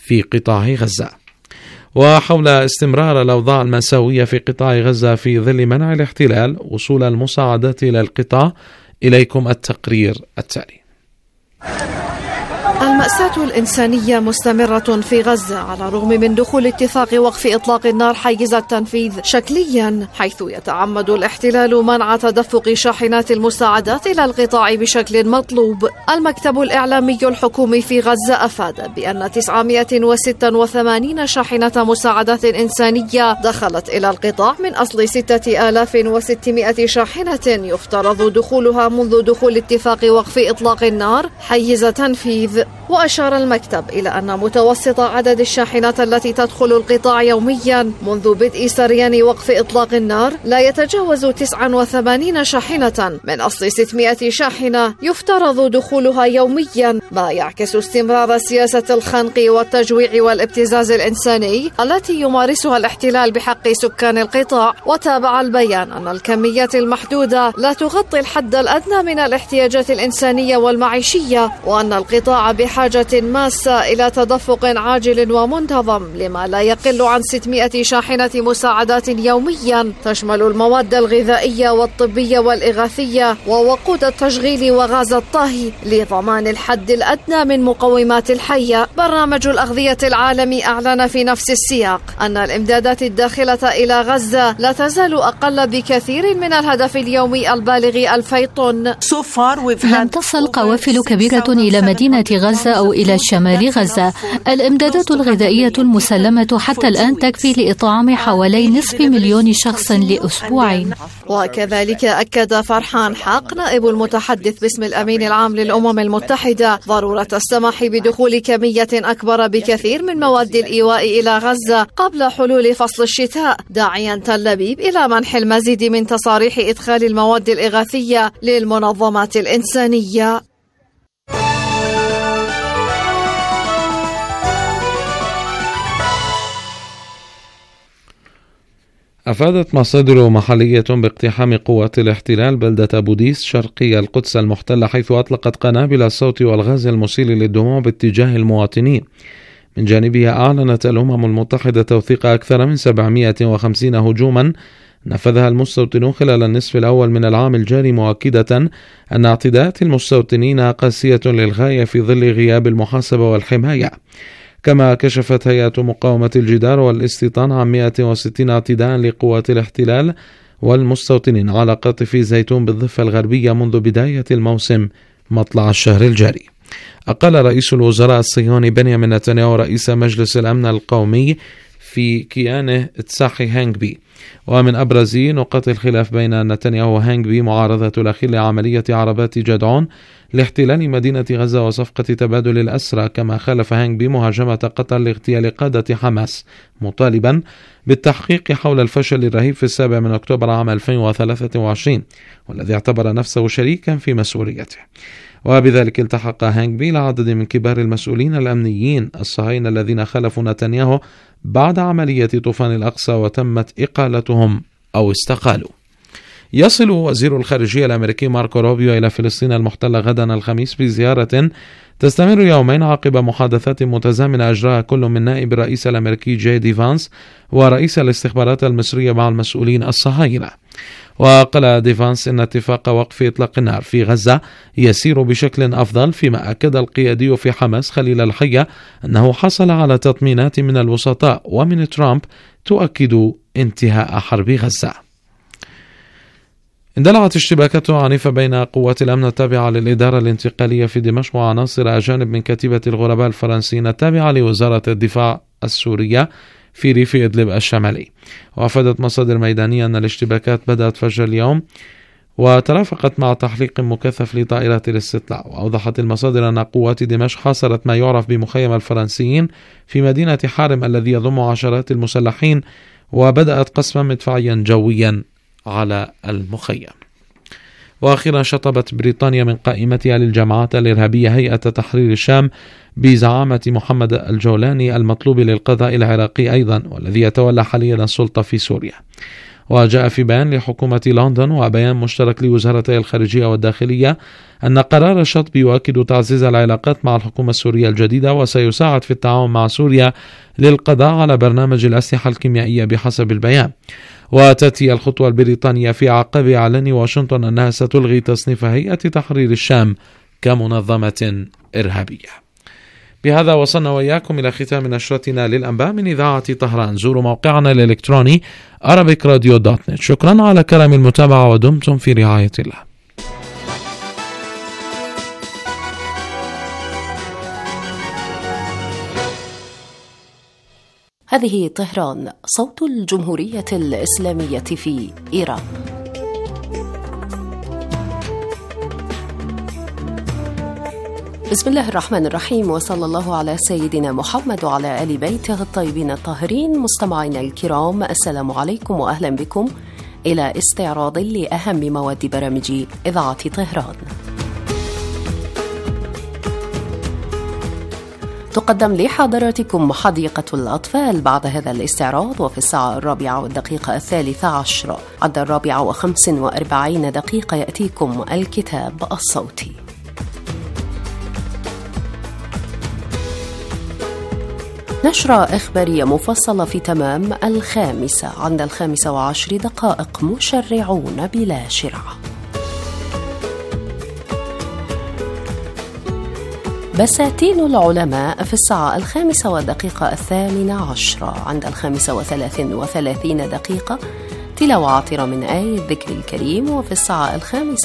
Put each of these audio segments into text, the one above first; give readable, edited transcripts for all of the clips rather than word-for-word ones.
في قطاع غزة. وحول استمرار الأوضاع المأساوية في قطاع غزة في ظل منع الاحتلال وصول المساعدات إلى القطاع، إليكم التقرير التالي. المأساة الإنسانية مستمرة في غزة على الرغم من دخول اتفاق وقف إطلاق النار حيز التنفيذ شكليا، حيث يتعمد الاحتلال منع تدفق شاحنات المساعدات إلى القطاع بشكل مطلوب. المكتب الإعلامي الحكومي في غزة أفاد بأن 986 شاحنة مساعدات إنسانية دخلت إلى القطاع من أصل 6600 شاحنة يفترض دخولها منذ دخول اتفاق وقف إطلاق النار حيز تنفيذ. وأشار المكتب إلى أن متوسط عدد الشاحنات التي تدخل القطاع يوميا منذ بدء سريان وقف إطلاق النار لا يتجاوز 89 شاحنة من أصل 600 شاحنة يفترض دخولها يوميا، ما يعكس استمرار سياسة الخنق والتجويع والابتزاز الإنساني التي يمارسها الاحتلال بحق سكان القطاع. وتابع البيان أن الكميات المحدودة لا تغطي الحد الأدنى من الاحتياجات الإنسانية والمعيشية، وأن القطاع بحاجة ماسة إلى تدفق عاجل ومنتظم لما لا يقل عن 600 شاحنة مساعدات يوميا تشمل المواد الغذائية والطبية والإغاثية ووقود التشغيل وغاز الطهي لضمان الحد الأدنى من مقومات الحياة. برنامج الأغذية العالمي أعلن في نفس السياق أن الإمدادات الداخلة إلى غزة لا تزال أقل بكثير من الهدف اليومي البالغ 2000 طن. لم تصل قوافل كبيرة إلى مدينة غزة أو إلى شمال غزة. الإمدادات الغذائية المسلمة حتى الآن تكفي لإطعام حوالي نصف مليون شخص لأسبوعين. وكذلك أكد فرحان حق نائب المتحدث باسم الأمين العام للأمم المتحدة ضرورة السماح بدخول كمية أكبر بكثير من مواد الإيواء إلى غزة قبل حلول فصل الشتاء، داعيا تل أبيب إلى منح المزيد من تصاريح إدخال المواد الإغاثية للمنظمات الإنسانية. أفادت مصادر محلية باقتحام قوات الاحتلال بلدة أبو ديس شرقي القدس المحتلة، حيث أطلقت قنابل الصوت والغاز المسيل للدموع باتجاه المواطنين. من جانبها أعلنت الأمم المتحدة توثيق أكثر من 750 هجوما نفذها المستوطنون خلال النصف الأول من العام الجاري، مؤكدة أن اعتداءات المستوطنين قاسية للغاية في ظل غياب المحاسبة والحماية. كما كشفت هيئة مقاومة الجدار والاستيطان عن 160 اعتداء لقوات الاحتلال والمستوطنين على قاطف زيتون بالضفة الغربية منذ بداية الموسم مطلع الشهر الجاري. أقل رئيس الوزراء الصهيوني بنيامين نتنياهو رئيس مجلس الأمن القومي في كيانه تساحي هانجبي. ومن أبرز نقاط الخلاف بين نتنياهو وهانجبي معارضة الأخير لعملية عربات جدعون لاحتلال مدينة غزة وصفقة تبادل الأسرى. كما خالف هانجبي مهاجمة قطر لاغتيال قادة حماس، مطالبا بالتحقيق حول الفشل الرهيب في 7 أكتوبر عام 2023 والذي اعتبر نفسه شريكا في مسؤوليته. وبذلك التحق هانجبي لعدد من كبار المسؤولين الأمنيين الصهاينة الذين خالفوا نتنياهو بعد عملية طوفان الأقصى وتمت إقالتهم أو استقالوا. يصل وزير الخارجية الأمريكي ماركو روبيو إلى فلسطين المحتلة غدا الخميس بزيارة تستمر يومين عقب محادثات متزامنة أجراها كل من نائب الرئيس الأمريكي جي دي فانس ورئيس الاستخبارات المصرية مع المسؤولين الصهاينة. وقال دي فانس إن اتفاق وقف إطلاق النار في غزة يسير بشكل أفضل، فيما أكد القيادي في حماس خليل الحية أنه حصل على تطمينات من الوسطاء ومن ترامب تؤكد انتهاء حرب غزة. اندلعت اشتباكات عنيفة بين قوات الأمن التابعة للإدارة الانتقالية في دمشق وعناصر أجانب من كتيبة الغرباء الفرنسيين التابعة لوزارة الدفاع السورية في ريف إدلب الشمالي. وأفادت مصادر ميدانية أن الاشتباكات بدأت فجر اليوم وترافقت مع تحليق مكثف لطائرات الاستطلاع. وأوضحت المصادر أن قوات دمشق حاصرت ما يعرف بمخيم الفرنسيين في مدينة حارم الذي يضم عشرات المسلحين، وبدأت قصفا مدفعيا جويا على المخيم. وأخيرا شطبت بريطانيا من قائمتها للجماعات الإرهابية هيئة تحرير الشام بزعامة محمد الجولاني المطلوب للقضاء العراقي أيضا، والذي يتولى حاليا السلطة في سوريا. وجاء في بيان لحكومة لندن وبيان مشترك لوزارتي الخارجية والداخلية أن قرار الشطب يؤكد تعزيز العلاقات مع الحكومة السورية الجديدة، وسيساعد في التعاون مع سوريا للقضاء على برنامج الأسلحة الكيميائية بحسب البيان. وتأتي الخطوة البريطانية في عقب إعلان واشنطن أنها ستلغي تصنيف هيئة تحرير الشام كمنظمة إرهابية. بهذا وصلنا وإياكم إلى ختام نشرتنا للأنباء من إذاعة طهران. زوروا موقعنا الإلكتروني arabicradio.net. شكرا على كرم المتابعة ودمتم في رعاية الله. هذه طهران، صوت الجمهورية الإسلامية في إيران. بسم الله الرحمن الرحيم، وصلى الله على سيدنا محمد وعلى آل بيته الطيبين الطاهرين. مستمعينا الكرام، السلام عليكم وأهلا بكم إلى استعراض لأهم مواد برامج إذاعة طهران. تقدم لحضراتكم حديقة الأطفال بعد هذا الاستعراض، وفي الساعة 4:13 عند 4:45 يأتيكم الكتاب الصوتي. نشرة إخبارية مفصلة في تمام 5:00 عند 5:10 مشرعون بلا شرعة. بساتين العلماء في الساعة 5:18 عند 5:33 تلاوة عطرة من آية الذكر الكريم. وفي الساعة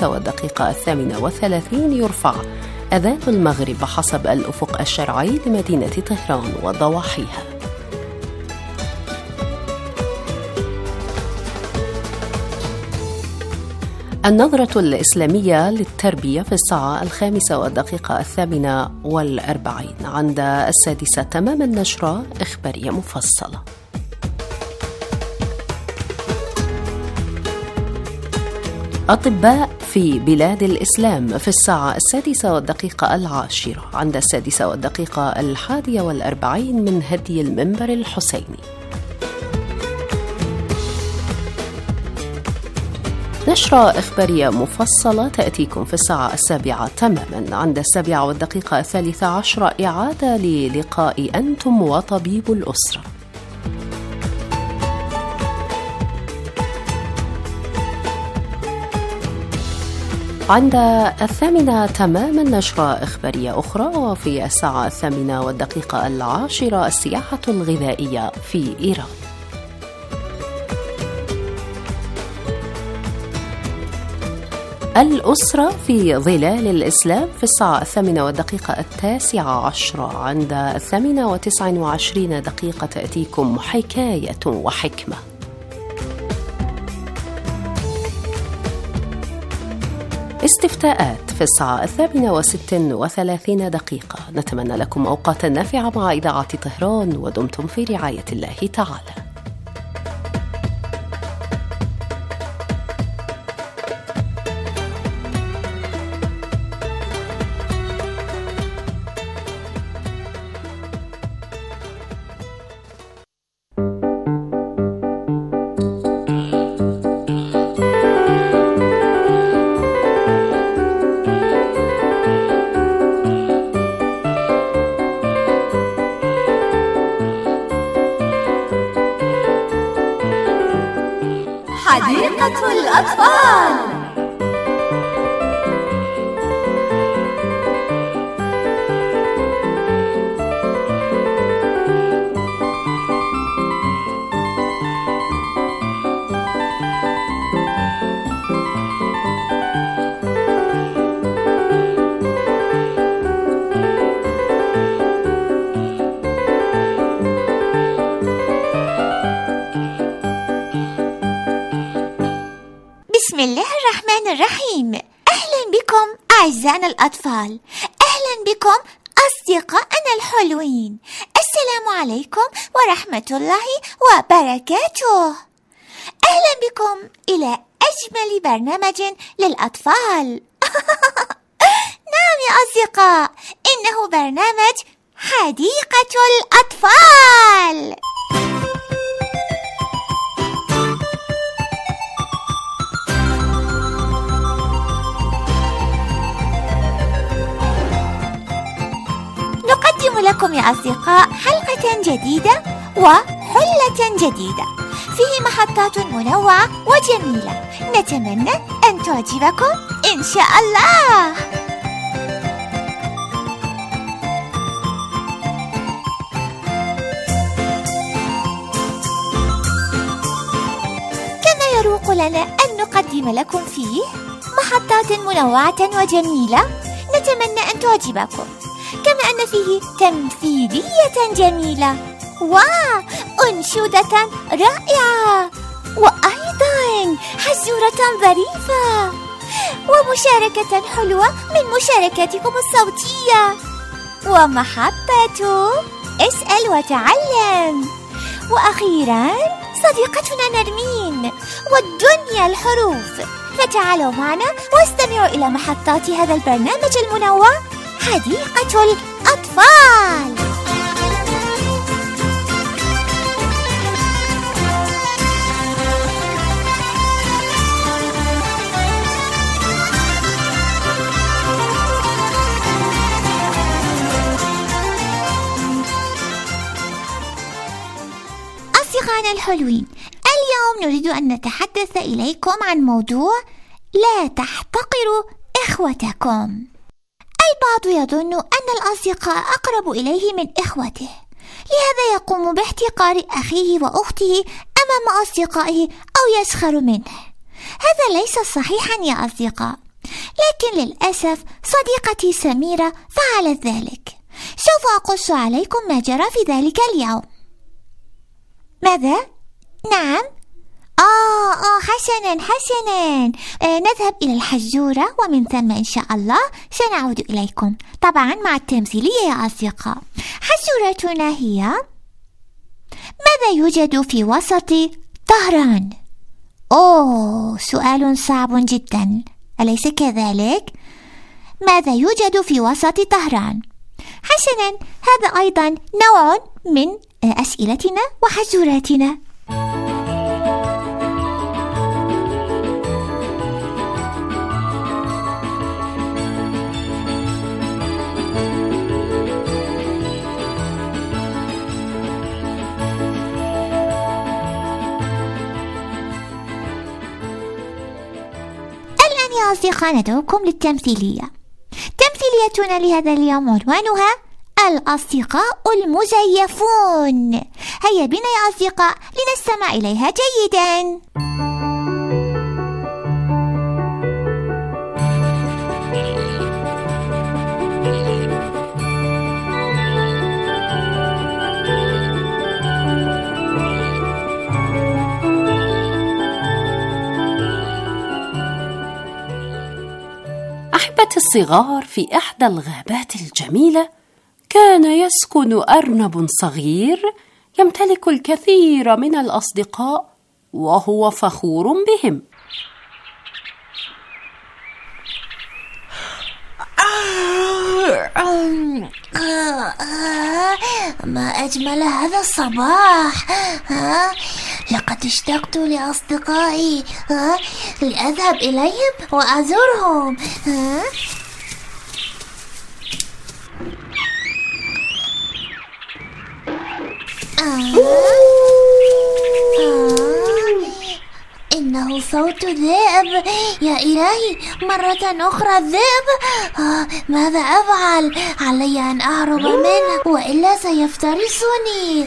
5:38 يرفع أذان المغرب حسب الأفق الشرعي لمدينة طهران وضواحيها. النظرة الإسلامية للتربية في الساعة 5:48 عند 6:00 تمام النشرة إخبارية مفصلة. أطباء في بلاد الإسلام في الساعة 6:10 عند 6:41 من هدي المنبر الحسيني. نشرة إخبارية مفصلة تأتيكم في الساعة 7:00 تماما عند 7:13 إعادة للقاء أنتم وطبيب الأسرة. عند 8:00 تماما نشرة إخبارية أخرى. وفي الساعة 8:10 السياحة الغذائية في إيران. الأسرة في ظلال الإسلام في الساعة 8:09 عند 8:29 تأتيكم حكاية وحكمة. استفتاءات في الساعة 8:36. نتمنى لكم أوقاتا نافعة مع إذاعة طهران، ودمتم في رعاية الله تعالى. حديقة الأطفال. بسم الله الرحمن الرحيم. أهلا بكم أعزائنا الأطفال، أهلا بكم أصدقائنا الحلوين. السلام عليكم ورحمة الله وبركاته. أهلا بكم إلى أجمل برنامج للأطفال. نعم يا أصدقاء، إنه برنامج حديقة الأطفال. فكرة جديدة وحلة جديدة، فيه محطات منوعة وجميلة، نتمنى أن تعجبكم إن شاء الله. كما يروق لنا أن نقدم لكم فيه محطات منوعة وجميلة، نتمنى أن تعجبكم، كما أن فيه تمثيلية جميلة وأنشودة رائعة، وأيضا حزورة ظريفة، ومشاركة حلوة من مشاركاتكم الصوتية، ومحطة اسأل وتعلم، وأخيرا صديقتنا نرمين والدنيا الحروف. فتعالوا معنا واستمعوا إلى محطات هذا البرنامج المنوع حديقة الأطفال. أصدقائنا الحلوين، اليوم نريد أن نتحدث إليكم عن موضوع لا تحتقروا إخوتكم. البعض يظن أن الأصدقاء أقرب إليه من إخوته، لهذا يقوم باحتقار أخيه وأخته أمام أصدقائه أو يسخر منه. هذا ليس صحيحا يا أصدقاء، لكن للأسف صديقتي سميرة فعلت ذلك. سوف أقص عليكم ما جرى في ذلك اليوم. ماذا؟ نعم؟ حسنا نذهب إلى الحزورة، ومن ثم إن شاء الله سنعود إليكم، طبعا مع التمثيلية يا أصدقاء. حزورتنا هي: ماذا يوجد في وسط طهران؟ سؤال صعب جدا، أليس كذلك؟ ماذا يوجد في وسط طهران؟ حسنا، هذا أيضا نوع من أسئلتنا وحزوراتنا. الآن يا أصدقاء ندعوكم للتمثيلية. تمثيليتنا لهذا اليوم عنوانها الأصدقاء المزيفون. هيا بنا يا أصدقاء لنستمع إليها جيدا. أحبتي الصغار، في إحدى الغابات الجميلة كان يسكن أرنب صغير يمتلك الكثير من الأصدقاء وهو فخور بهم. ما أجمل هذا الصباح، لقد اشتقت لأصدقائي، لأذهب إليهم وأزورهم. إنه صوت ذئب، يا إلهي، مرة أخرى الذئب. ماذا أفعل؟ علي أن أهرب منه وإلا سيفترسني.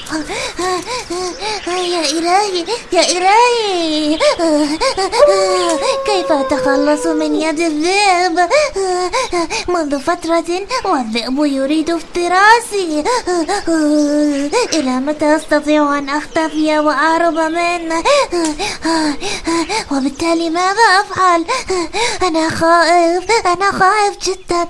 يا إلهي يا إلهي، كيف أتخلص من يد الذئب؟ منذ فترة والذئب يريد افتراسي. إلى متى أستطيع أن أختفي وأهرب منه؟ وبالتالي ماذا أفعل؟ أنا خائف جدا.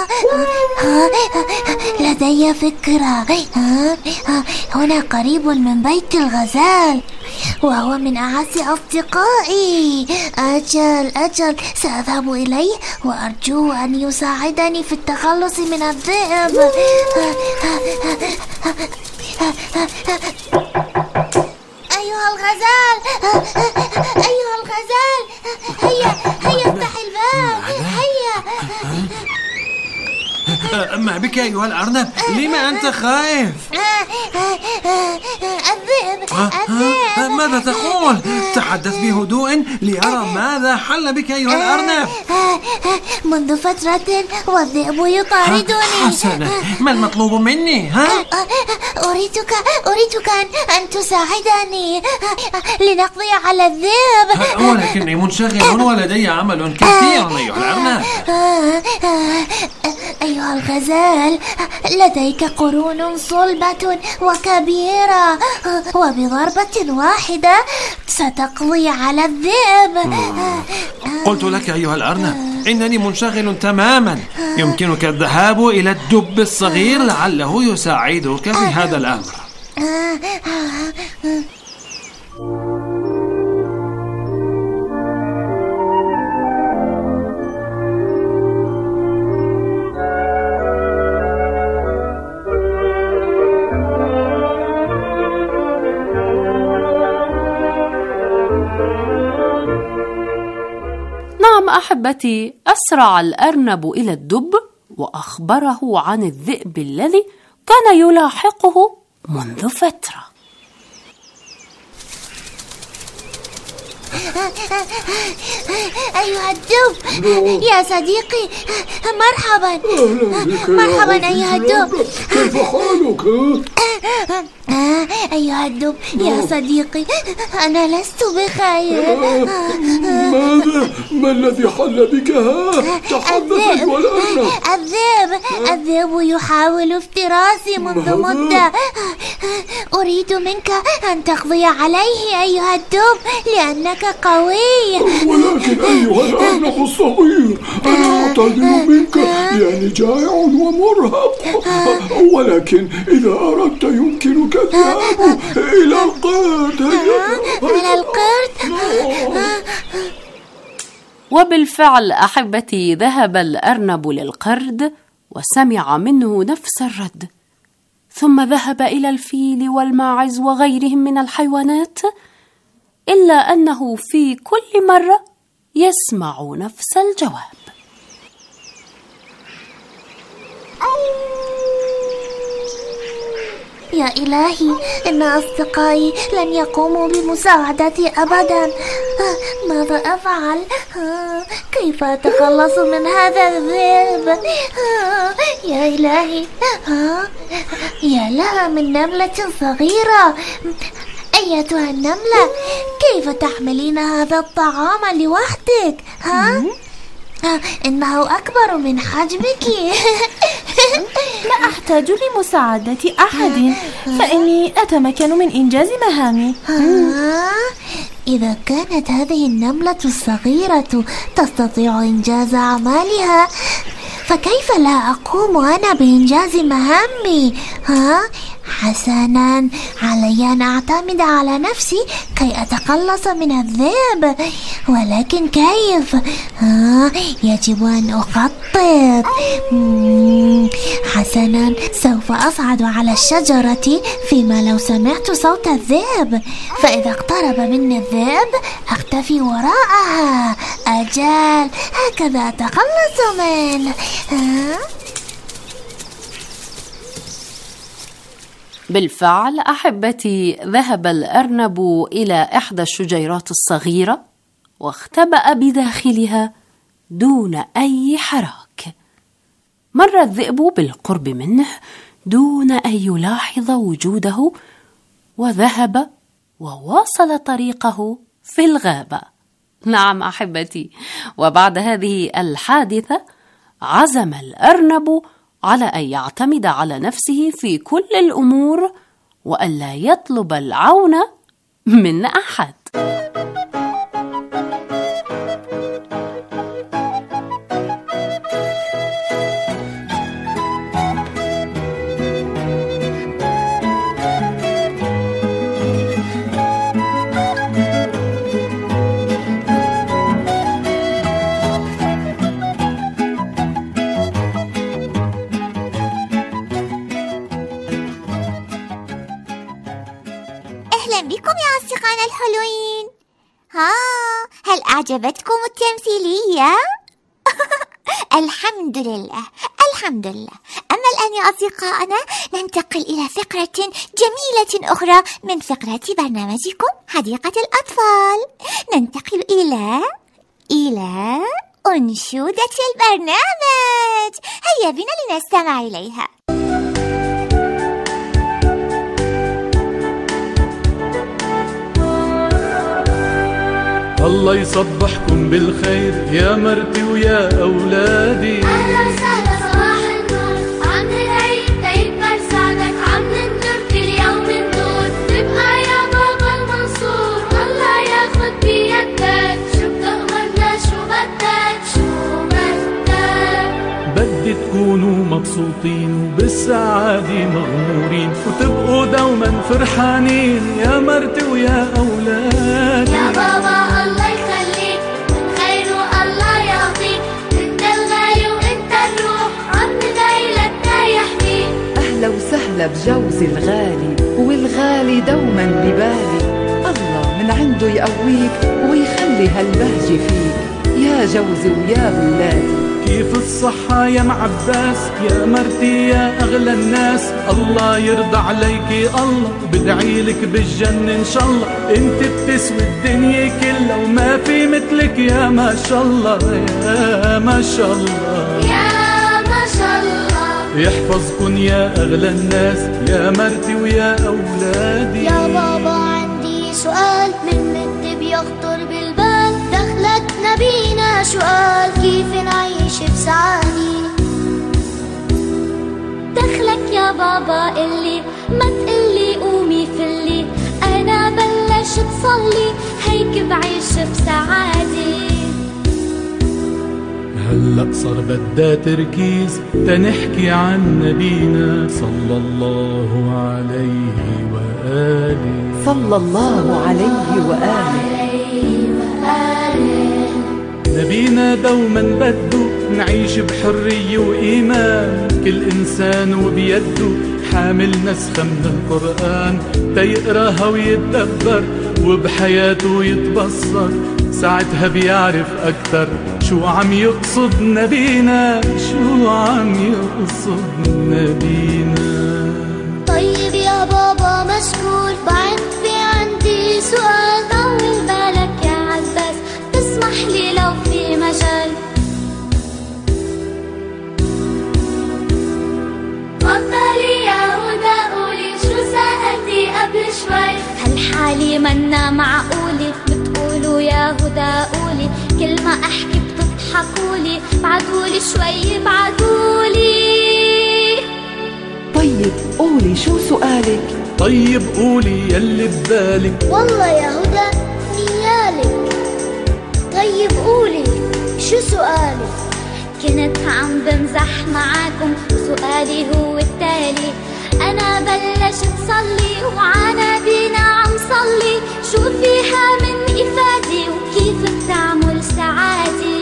لدي فكرة. هنا قريب من بيت الغزال وهو من أعز أصدقائي. أجل سأذهب إليه وأرجوه أن يساعدني في التخلص من الذئب. أيها الغزال هيا افتح الباب، هيا. ما بك أيها الأرنب؟ لما أنت خائف؟ الذئب. ماذا تقول؟ تحدث بهدوء لأرى ماذا حل بك أيها الأرنب. منذ فترة والذئب يطاردني. حسنا، ما المطلوب مني؟ أريدك أن تساعدني لنقضي على الذئب. ولكني منشغل ولدي عمل كثير أيها الأرنب. أيها الغزال، لديك قرون صلبة وكبيرة، وبضربة واحدة ستقضي على الذئب. قلت لك أيها الأرنب إنني منشغل تماما. يمكنك الذهاب إلى الدب الصغير لعله يساعدك في هذا الأمر. أحبتي، أسرع الأرنب إلى الدب وأخبره عن الذئب الذي كان يلاحقه منذ فترة. أيها الدب يا صديقي، مرحبا أيها الدب. كيف حالك؟ أيها الدب يا صديقي، أنا لست بخير. ماذا؟ ما الذي حل بك؟ تحدث والأرنب. الذئب يحاول افتراسي منذ مدة. أريد منك أن تقضي عليه أيها الدب لأنك قوي. ولكن أيها الأرنب الصغير، أنا أعتذر منك لأني جائع ومرهق، ولكن إذا أردت يمكنك الذهاب إلى القرد. إلى القرد؟ وبالفعل أحبتي، ذهب الأرنب للقرد وسمع منه نفس الرد، ثم ذهب إلى الفيل والماعز وغيرهم من الحيوانات، إلا أنه في كل مرة يسمع نفس الجواب. يا إلهي، إن أصدقائي لن يقوموا بمساعدتي أبدا. ماذا أفعل؟ كيف أتخلص من هذا الذئب؟ يا إلهي، يا لها من نملة صغيرة. أيتها النملة، كيف تحملين هذا الطعام لوحدك؟ إنه أكبر من حجمك. لا أحتاج لمساعدة أحد، فإني أتمكن من إنجاز مهامي. إذا كانت هذه النملة الصغيرة تستطيع إنجاز أعمالها، فكيف لا أقوم أنا بإنجاز مهامي؟ حسنا، علي أن أعتمد على نفسي كي أتخلص من الذئب، ولكن كيف؟ يجب أن أخطط. حسنا، سوف أصعد على الشجرة فيما لو سمعت صوت الذئب، فإذا اقترب مني الذئب أختفي وراءها. أجل، هكذا أتخلص منه. بالفعل أحبتي، ذهب الأرنب إلى إحدى الشجيرات الصغيرة واختبأ بداخلها دون أي حراك. مر الذئب بالقرب منه دون أن يلاحظ وجوده، وذهب وواصل طريقه في الغابة. نعم أحبتي، وبعد هذه الحادثة عزم الأرنب على أن يعتمد على نفسه في كل الأمور وألا يطلب العون من أحد. أهلا بكم يا أصدقائنا الحلوين. هل أعجبتكم التمثيلية؟ الحمد لله الحمد لله. أما الآن يا أصدقائنا ننتقل إلى فقرة جميلة أخرى من فقرة برنامجكم حديقة الأطفال. ننتقل إلى أنشودة البرنامج. هيا بنا لنستمع إليها. الله يصبحكم بالخير يا مرتي ويا أولادي. أهلا وسهلا صباح النور، عم العيد تيكبر سعدك، عم ننطر كل يوم النور، تبقى يا بابا المنصور، الله ياخد بيدك، شو بتأمرنا شو بدك شو بدك. بدي تكونوا مبسوطين وبالسعادة مغمورين، وتبقوا دوما فرحانين يا مرتي ويا أولادي. يا بابا الله يخليك خير والله يعطيك، انت الغالي وانت الروح، عم ندعي لك يحميك. أهلا وسهلا بجوزي الغالي، والغالي دوما ببالي، الله من عنده يقويك ويخلي هالبهجة فيك يا جوزي ويا ولادي. كيف الصحة يا معباس يا مرتي يا أغلى الناس، الله يرضى عليكي الله، بدعيلك بالجنة إن شاء الله، انت بتسوي الدنيا كلها وما في مثلك يا ما شاء الله يا ما شاء الله يا ما شاء الله. يحفظكن يا أغلى الناس يا مرتي ويا أولادي. يا بابا عندي سؤال من مد بيخطر بالبال، دخلت نبينا سؤال كيف نعيش بسعادة. دخلك يا بابا اللي ما تقلي قومي فلي، أنا بلشت صلي هيك بعيش بسعادة. هلأ صار بدها تركيز تنحكي عن نبينا صلى الله عليه وآله. صلى الله عليه وآله. نبينا دوما بده نعيش بحرية وإيمان، كل إنسان وبيده حامل نسخة من القرآن، تيقراها ويتدبر وبحياته يتبصر، ساعتها بيعرف أكتر شو عم يقصد نبينا، شو عم يقصد نبينا. طيب يا بابا مشكور، بعد في عندي سؤال، طول بالك يا عباس تسمح لي لو في مجال. تفضلي يا هدى قولي شو سألتي قبل شوي، هالحالي منا معقولة، بتقولوا يا هدى قولي كل ما احكي بتضحكولي، بعدولي شوي بعدولي. طيب قولي شو سؤالك؟ طيب قولي يلي ببالك. والله يا هدى نيالك. طيب قولي شو سؤالك؟ كنت عم بمزح معاكم وسؤالي هو التالي، أنا بلشت صلي وعلى نبينا عم صلي، شو فيها من إفادة وكيف بتعمل سعادة.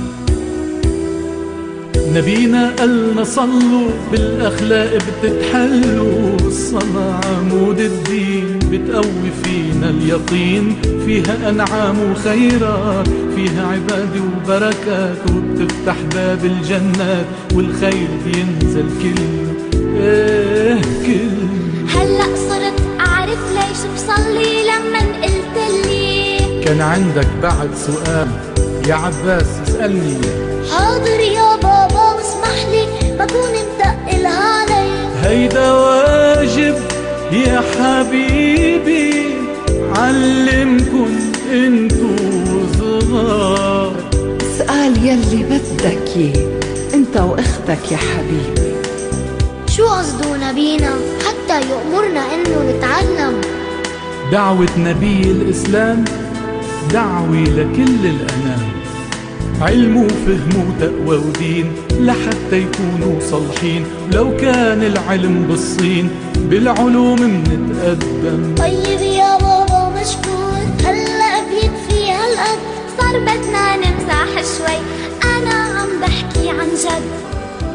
نبينا قالنا صلوا بالأخلاق بتتحلوا، الصلاة عمود الدين بتقوي فينا اليقين، فيها أنعام وخيرات، فيها عبادة وبركات، وبتفتح باب الجنات والخير بينزل كله كله. هلأ صرت أعرف ليش بصلي لما قلتلي. كان عندك بعد سؤال يا عباس اسألني يا. حاضر يا بابا اسمح لي بكون متقلها علي. هيدا واجب يا حبيبي علمكن انتو صغار. اسأل يلي بدك يه انت واختك يا حبيبي. شو قصدونا بينا حتى يأمرنا انه نتعلم؟ دعوة نبي الإسلام دعوة لكل الأنام، علم وفهم وتقوى ودين لحتى يكونوا صالحين. لو كان العلم بالصين بالعلوم منتقدم. طيب يا بابا مشكور، هلأ بيكفي هالقد، صار بدنا نمزح شوي، أنا عم بحكي عن جد.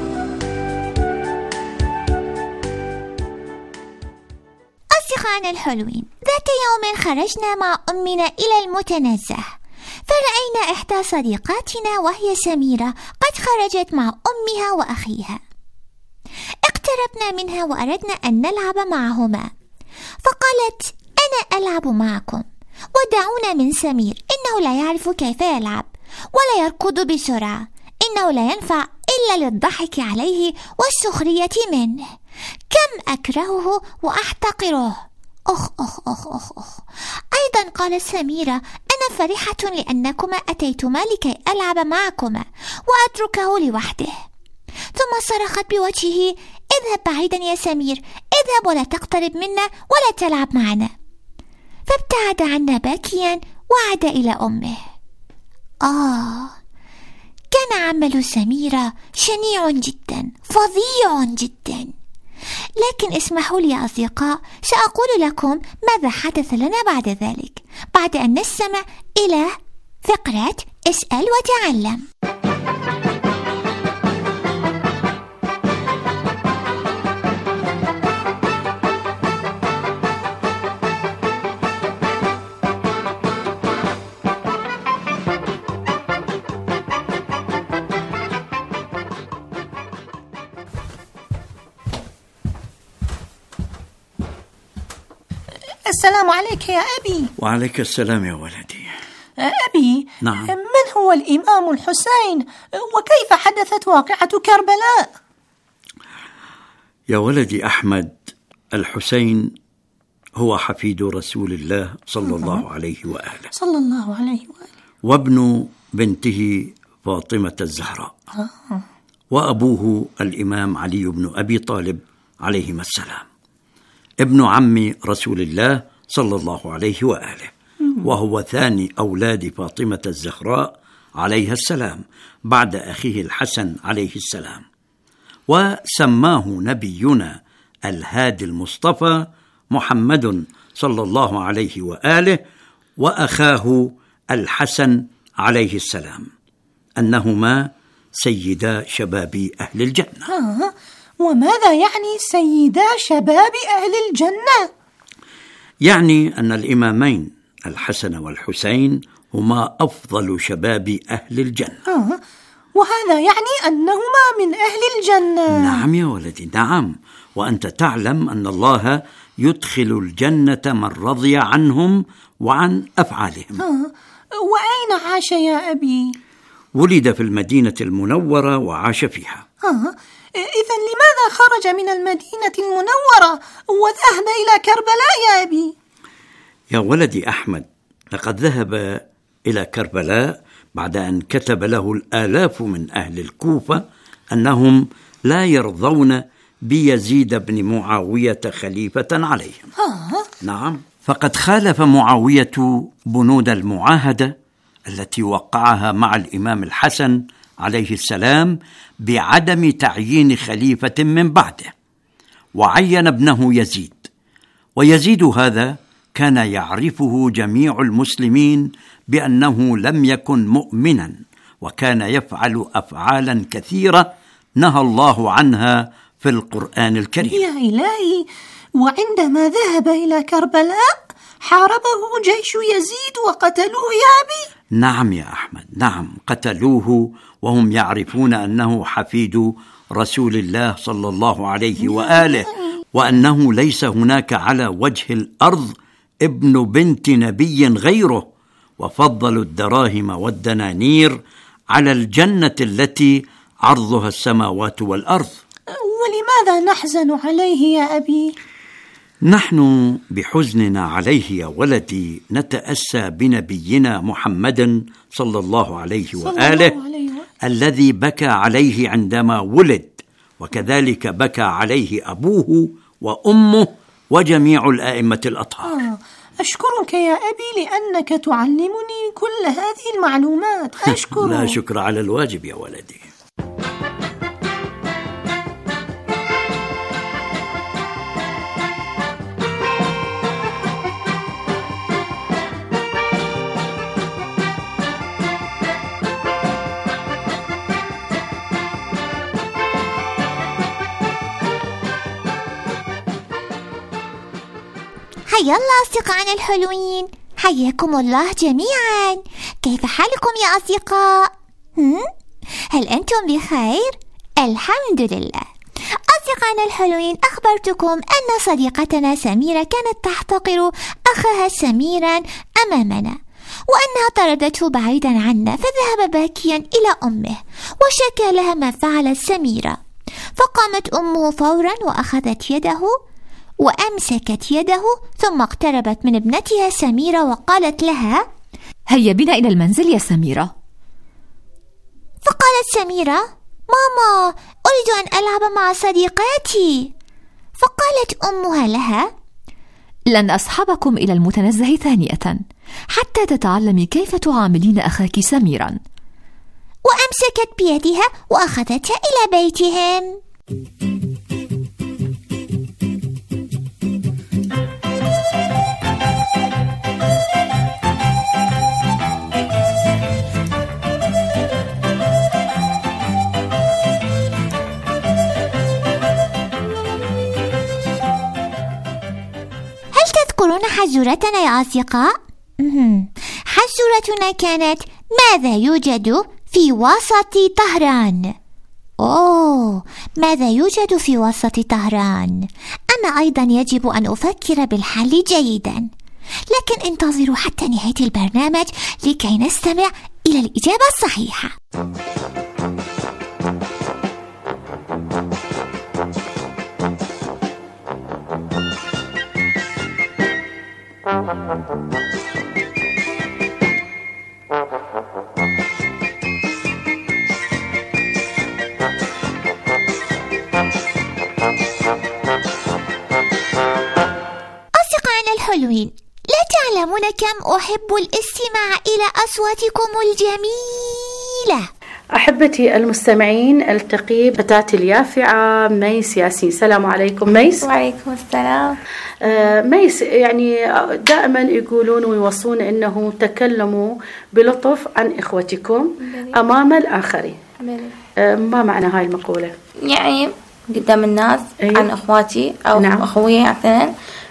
أصدقائنا الحلوين، ذات يوم خرجنا مع أمنا إلى المتنزه، فرأينا إحدى صديقاتنا وهي سميرة قد خرجت مع أمها وأخيها. اقتربنا منها وأردنا أن نلعب معهما، فقالت أنا ألعب معكم، ودعونا من سمير إنه لا يعرف كيف يلعب ولا يركض بسرعة، إنه لا ينفع إلا للضحك عليه والسخرية منه. كم أكرهه وأحتقره. أخ أخ أخ أخ أخ. أيضا قالت سميرة أنا فرحة لأنكما أتيتما لكي ألعب معكما وأتركه لوحده. ثم صرخت بوجهه اذهب بعيدا يا سمير، اذهب ولا تقترب منا ولا تلعب معنا. فابتعد عنا باكيا وعاد إلى أمه. كان عمل سميرة شنيع جدا، فظيع جدا. لكن اسمحوا لي يا أصدقاء، سأقول لكم ماذا حدث لنا بعد ذلك، بعد أن نستمع إلى فقرة اسأل وتعلم. السلام عليك يا أبي. وعليك السلام يا ولدي. أبي، نعم. من هو الإمام الحسين وكيف حدثت واقعة كربلاء؟ يا ولدي أحمد، الحسين هو حفيد رسول الله صلى الله عليه وآله، صلى الله عليه وآله، وابن بنته فاطمة الزهراء، وأبوه الإمام علي بن أبي طالب عليهما السلام، ابن عم رسول الله صلى الله عليه وآله، وهو ثاني أولاد فاطمة الزهراء عليها السلام بعد أخيه الحسن عليه السلام. وسماه نبينا الهادي المصطفى محمد صلى الله عليه وآله وأخاه الحسن عليه السلام أنهما سيدا شباب أهل الجنة. وماذا يعني سيدا شباب أهل الجنة؟ يعني أن الإمامين الحسن والحسين هما أفضل شباب أهل الجنة. وهذا يعني أنهما من أهل الجنة. نعم يا ولدي، نعم. وأنت تعلم أن الله يدخل الجنة من رضي عنهم وعن أفعالهم. وأين عاش يا أبي؟ ولد في المدينة المنورة وعاش فيها. إذن لماذا خرج من المدينة المنورة وذهب إلى كربلاء يا أبي؟ يا ولدي أحمد، لقد ذهب إلى كربلاء بعد أن كتب له الآلاف من أهل الكوفة أنهم لا يرضون بيزيد بن معاوية خليفة عليهم. نعم، فقد خالف معاوية بنود المعاهدة التي وقعها مع الإمام الحسن عليه السلام بعدم تعيين خليفة من بعده، وعين ابنه يزيد. ويزيد هذا كان يعرفه جميع المسلمين بأنه لم يكن مؤمنا، وكان يفعل أفعالا كثيرة نهى الله عنها في القرآن الكريم. يا إلهي، وعندما ذهب إلى كربلاء حاربه جيش يزيد وقتلوه يا أبي؟ نعم يا أحمد، نعم، قتلوه وهم يعرفون أنه حفيد رسول الله صلى الله عليه وآله، وأنه ليس هناك على وجه الأرض ابن بنت نبي غيره، وفضلوا الدراهم والدنانير على الجنة التي عرضها السماوات والأرض. ولماذا نحزن عليه يا أبي؟ نحن بحزننا عليه يا ولدي نتأسى بنبينا محمد صلى الله عليه وآله الذي بكى عليه عندما ولد، وكذلك بكى عليه أبوه وأمه وجميع الآئمة الأطهار. أشكرك يا أبي لأنك تعلمني كل هذه المعلومات. أشكرك. لا شكر على الواجب يا ولدي. حيا الله أصدقائنا الحلوين، حياكم الله جميعا. كيف حالكم يا أصدقاء؟ هل أنتم بخير؟ الحمد لله. أصدقائنا الحلوين، أخبرتكم أن صديقتنا سميرة كانت تحتقر أخاها سميرا أمامنا، وأنها طردته بعيدا عنا، فذهب باكيا إلى أمه وشكى لها ما فعلت سميرة. فقامت أمه فورا وأخذت يده وأمسكت يده، ثم اقتربت من ابنتها سميرة وقالت لها: هيا بنا إلى المنزل يا سميرة. فقالت سميرة: ماما، أريد أن ألعب مع صديقاتي. فقالت أمها لها: لن أصحبكم إلى المتنزه ثانية حتى تتعلمي كيف تعاملين أخاك سميرا. وأمسكت بيدها وأخذتها إلى بيتهم. تذكرون حزورتنا يا أصدقاء؟ حزورتنا كانت: ماذا يوجد في وسط طهران؟ ماذا يوجد في وسط طهران؟ أنا أيضا يجب أن أفكر بالحل جيدا، لكن انتظروا حتى نهاية البرنامج لكي نستمع إلى الإجابة الصحيحة. أصدقائنا الحلوين، لا تعلمون كم أحب الاستماع إلى أصواتكم الجميلة. أحبتي المستمعين، التقي فتاة اليافعة ميس ياسين. السلام عليكم ميس. وعليكم السلام. ميس، يعني دائما يقولون ويوصون أنه تكلموا بلطف عن إخوتكم أمام الآخرين. ما معنى هاي المقولة؟ يعني قدام الناس عن إخواتي أو أخوي مثلا،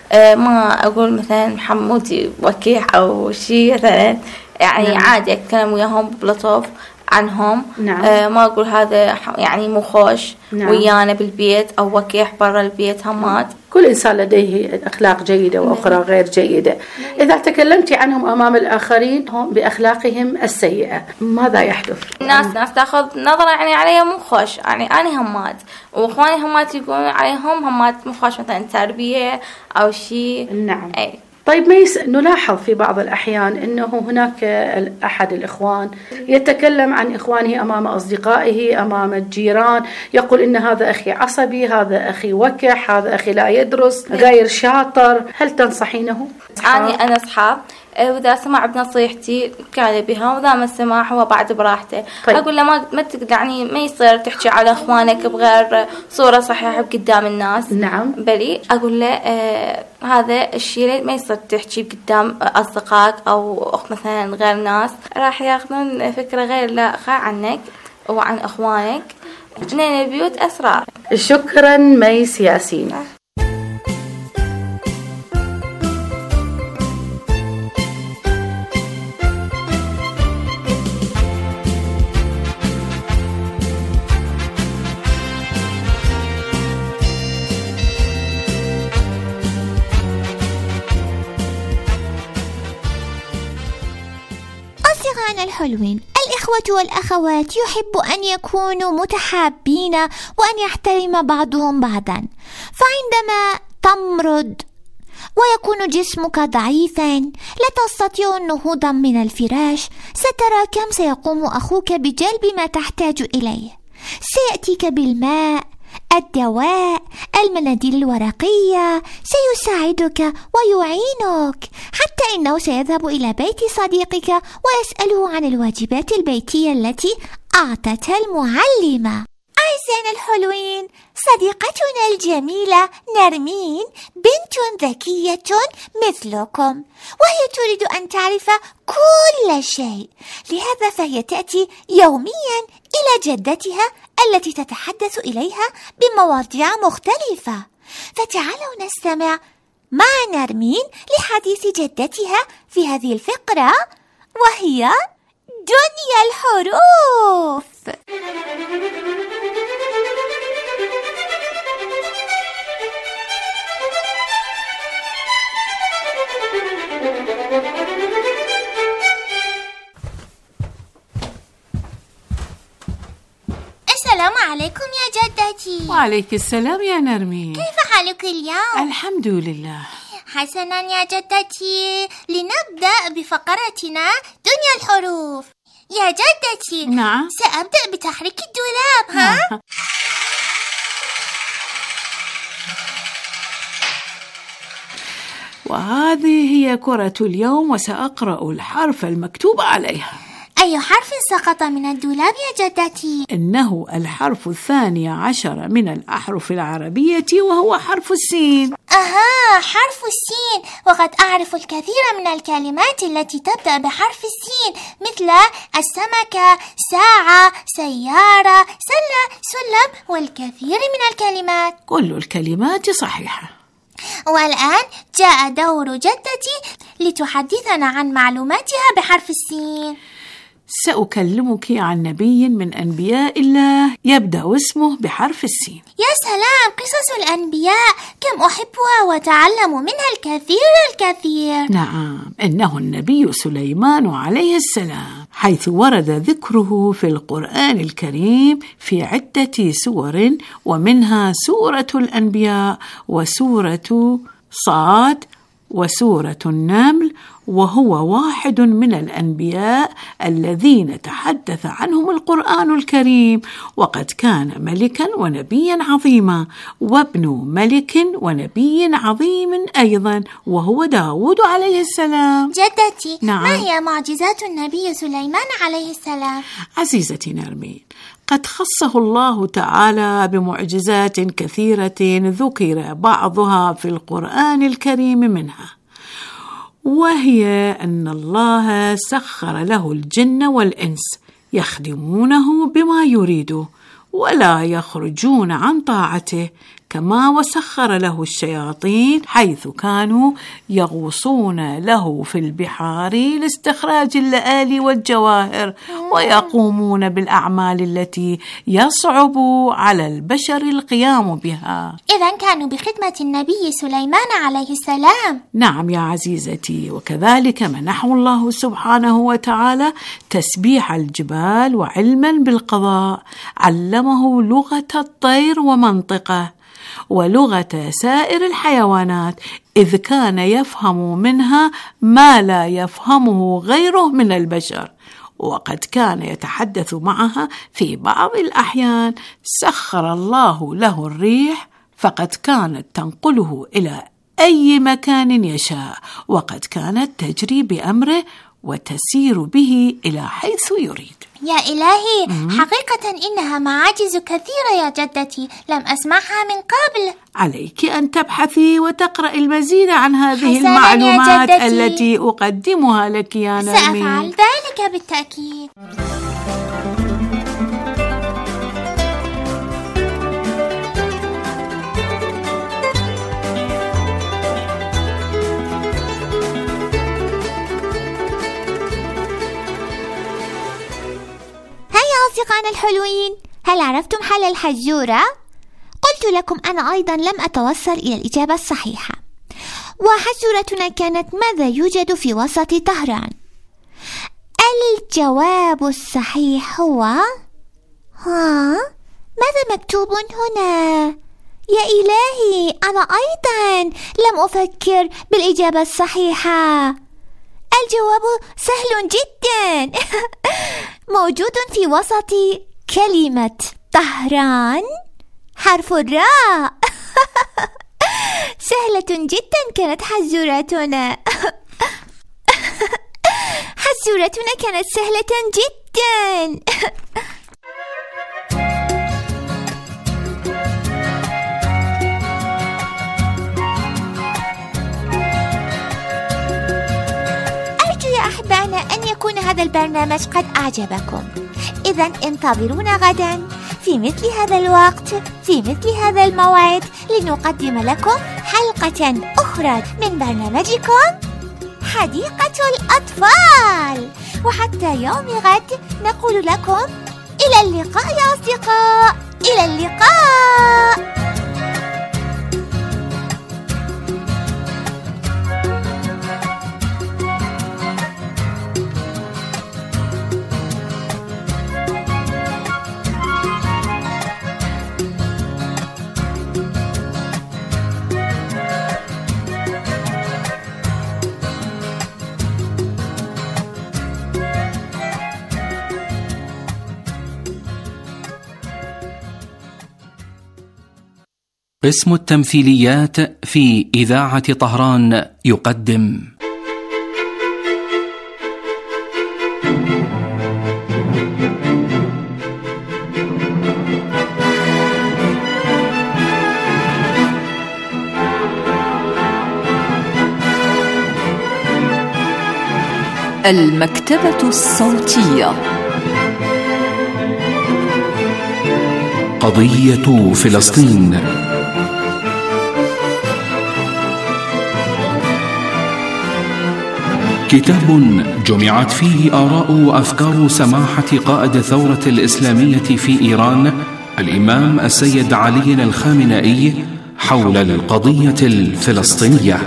ما أقول مثلا محمود وكيح أو شيء مثلا، يعني عادي أتكلم وياهم بلطف عنهم. ما أقول هذا يعني مو خوش ويانا بالبيت أو وكيح برا البيت. همات كل إنسان لديه أخلاق جيدة وأخرى غير جيدة. إذا تكلمت عنهم أمام الآخرين بأخلاقهم السيئة ماذا يحدث؟ ناس تأخذ نظرة يعني عليهم مو خوش، يعني أنا همات وإخواني همات يقولون عليهم همات مو خوش، مثلا تربية أو شيء. نعم. طيب ميس، نلاحظ في بعض الأحيان أنه هناك أحد الإخوان يتكلم عن إخوانه أمام أصدقائه أمام الجيران، يقول إن هذا أخي عصبي، هذا أخي وكح، هذا أخي لا يدرس، غير شاطر. هل تنصحينه؟ أنا أصحاب، وإذا سمع بنصيحتي كان بها، وإذا ما سمع هو بعد براحته. أقول له ما تقدر، يعني ما يصير تحكي على إخوانك بغير صورة صحيحة قدام الناس. نعم. بلي أقول له هذا الشيء ما يصير تحكي قدام أصدقائك أو أخت مثلا غير ناس، راح ياخذون فكرة غير لائقة عنك وعن إخوانك. جنين البيوت أسرار. شكرا ميس ياسين. أصدقائنا الحلوين، الإخوة والأخوات يحب أن يكونوا متحابين وأن يحترم بعضهم بعضا، فعندما تمرض ويكون جسمك ضعيفا، لا تستطيع النهوض من الفراش. سترى كم سيقوم أخوك بجلب ما تحتاج إليه. سيأتيك بالماء، الدواء، المناديل الورقية، سيساعدك ويعينك، حتى إنه سيذهب إلى بيت صديقك ويسأله عن الواجبات البيتية التي أعطتها المعلمة. أعزائنا الحلوين، صديقتنا الجميلة نرمين بنت ذكية مثلكم، وهي تريد أن تعرف كل شيء، لهذا فهي تأتي يوميا إلى جدتها التي تتحدث إليها بمواضيع مختلفة. فتعالوا نستمع مع نرمين لحديث جدتها في هذه الفقرة، وهي دنيا الحروف. السلام عليكم يا جدتي. وعليك السلام يا نرمين. كيف حالك اليوم؟ الحمد لله. حسنا يا جدتي، لنبدأ بفقرتنا دنيا الحروف. يا جدتي، نعم، سأبدأ بتحريك الدولاب. ها؟ وهذه هي كرة اليوم، وسأقرأ الحرف المكتوب عليها. أي حرف سقط من الدولاب يا جدتي؟ إنه الحرف 12 من الأحرف العربية، وهو حرف السين. حرف السين، وقد أعرف الكثير من الكلمات التي تبدأ بحرف السين، مثل السمكة، ساعة، سيارة، سلم، والكثير من الكلمات. كل الكلمات صحيحة. والآن جاء دور جدتي لتحدثنا عن معلوماتها بحرف السين. سأكلمك عن نبي من أنبياء الله يبدأ اسمه بحرف السين. يا سلام، قصص الأنبياء كم أحبها وتعلم منها الكثير. نعم، إنه النبي سليمان عليه السلام، حيث ورد ذكره في القرآن الكريم في عدة سور، ومنها سورة الأنبياء وسورة صاد وسورة النمل، وهو واحد من الأنبياء الذين تحدث عنهم القرآن الكريم، وقد كان ملكا ونبيا عظيما، وابن ملك ونبي عظيم أيضا، وهو داود عليه السلام. جدتي، نعم. ما هي معجزات النبي سليمان عليه السلام؟ عزيزتي نرمين، قد خصه الله تعالى بمعجزات كثيرة ذكر بعضها في القرآن الكريم منها، وهي أن الله سخر له الجن والإنس يخدمونه بما يريد ولا يخرجون عن طاعته، كما وسخر له الشياطين حيث كانوا يغوصون له في البحار لاستخراج اللآلي والجواهر، ويقومون بالأعمال التي يصعب على البشر القيام بها. إذن كانوا بخدمة النبي سليمان عليه السلام. نعم يا عزيزتي، وكذلك منحه الله سبحانه وتعالى تسبيح الجبال وعلما بالقضاء، علمه لغة الطير ومنطقه ولغة سائر الحيوانات، إذ كان يفهم منها ما لا يفهمه غيره من البشر، وقد كان يتحدث معها في بعض الأحيان. سخر الله له الريح، فقد كانت تنقله إلى أي مكان يشاء، وقد كانت تجري بأمره وتسير به إلى حيث يريد. يا إلهي، حقيقة إنها معاجز كثيرة يا جدتي، لم أسمعها من قبل. عليك أن تبحثي وتقرأ المزيد عن هذه المعلومات التي أقدمها لك يا نرمين. سأفعل ذلك بالتأكيد. أصدقائنا الحلوين، هل عرفتم حل الحجورة؟ قلت لكم أنا أيضا لم أتوصل إلى الإجابة الصحيحة، وحجورتنا كانت ماذا يوجد في وسط طهران؟ الجواب الصحيح هو ماذا مكتوب هنا؟ يا إلهي، أنا أيضا لم أفكر بالإجابة الصحيحة. الجواب سهل جدا. موجود في وسط كلمة طهران حرف الراء. سهلة جدا كانت حزورتنا. حزورتنا كانت سهلة جدا. أرجو يا أحبائنا أن يكون هذا البرنامج قد أعجبكم. إذن انتظرونا غدا في مثل هذا الوقت في مثل هذا الموعد لنقدم لكم حلقة أخرى من برنامجكم حديقة الأطفال. وحتى يوم غد نقول لكم إلى اللقاء يا أصدقاء، إلى اللقاء. قسم التمثيليات في إذاعة طهران يقدم المكتبة الصوتية. قضية فلسطين. كتاب جمعت فيه آراء وأفكار سماحة قائد الثورة الإسلامية في إيران الإمام السيد علي الخامنئي حول القضية الفلسطينية.